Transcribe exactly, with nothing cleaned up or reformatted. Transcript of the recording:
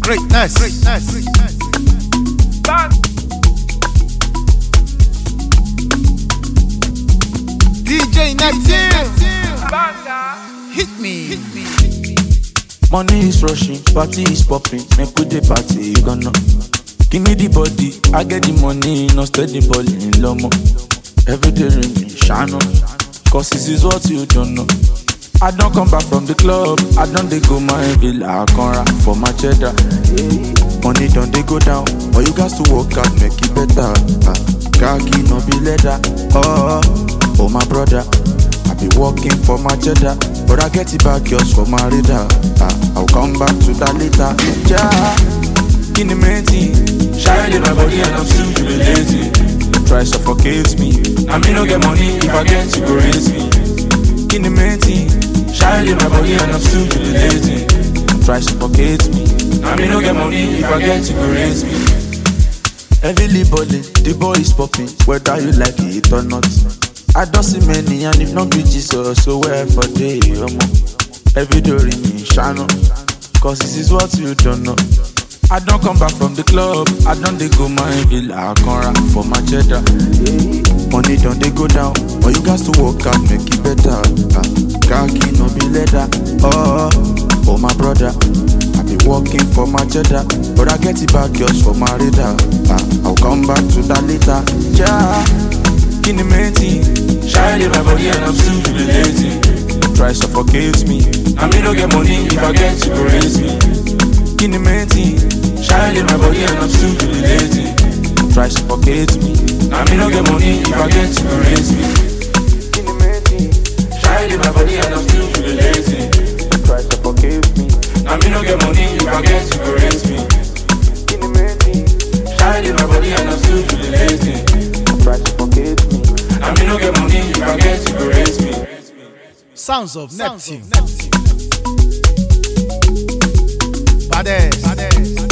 Greatness. Greatness. D J Native. Hit me. Hit me. Money is rushing, party is popping. Make we the party, you don't know. Give me the body, I get the money. No steady balling, lomo. Every day ring me, shine on. Cause this is what you don't know. I don't come back from the club. I don't they go my villa, I can rap for my cheddar. Money don't they go down, but you guys to work out, make it better. Uh, khaki no be leather. Oh, oh my brother, I be working for my cheddar, but I get it back just for my radar. Uh, I'll come back to that later. Yeah, in the main thing, shine in my body and I'm still jubilating. Try suffocate me. I may not get money if I get to go raise me. In the main thing, shine in my body and I'm still jubilating. Try suffocate me. I may not get money if I get to go raise me. Heavily bowling, the boy is popping, whether you like it or not. I don't see many, and if not be Jesus, so wherever they are. Every day in me, shine on. Cause this is what you don't know. I don't come back from the club, I don't they go my villa, I can rap for my cheddar. Money don't they go down, but you guys to work out, make it better. Uh, khaki no be leather. Oh, oh my brother, I be working for my cheddar, but I get it back just for my radar. Uh, I'll come back to that later. Yeah, in the main thing, shine in my body and I'm still jubilating. Try suffocate me, I may not get money if I get to go raise me. In the main thing, shine in my body and I'm still jubilating. Try suffocate me, I may not get money if I get to go raise me. In the main thing, shine in my body and I'm still jubilating. Try suffocate me, I may not get money if I get to go raise me. In the main thing, shine in my body and I'm still jubilating. Try suffocate me, I may not get money if I get to go raise me. Sounds of Neptune. Badass. Badass.